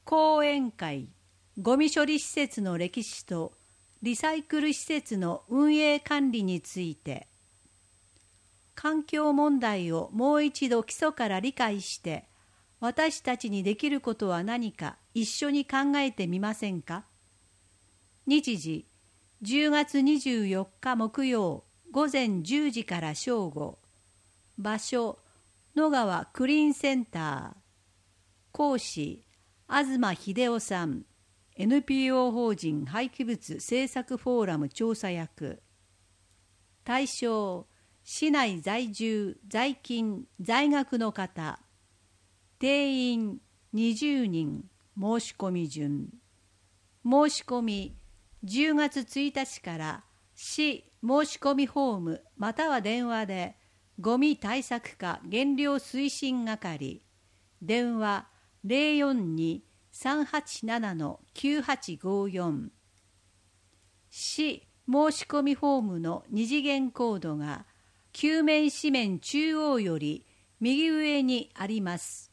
講演会、ゴミ処理施設の歴史とリサイクル施設の運営管理について、環境問題をもう一度基礎から理解して、私たちにできることは何か一緒に考えてみませんか。日時、10月24日木曜午前10時から正午。場所、野川クリーンセンター。講師、東秀夫さん。NPO 法人廃棄物政策フォーラム調査役。対象、市内在住、在勤、在学の方。定員20人。申し込み順。申し込み、10月1日から市申し込みフォームまたは電話で、ゴミ対策課減量推進係、電話042-387-9854。市申し込みフォームの二次元コードが、球面紙面中央より右上にあります。